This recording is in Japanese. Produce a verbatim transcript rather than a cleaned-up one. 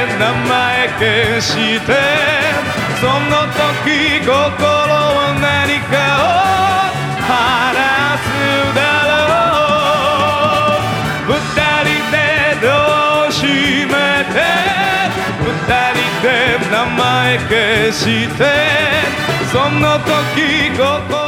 名前消してその時心は何かを話すだろう二人で戸を閉めて二人で名前消してその時心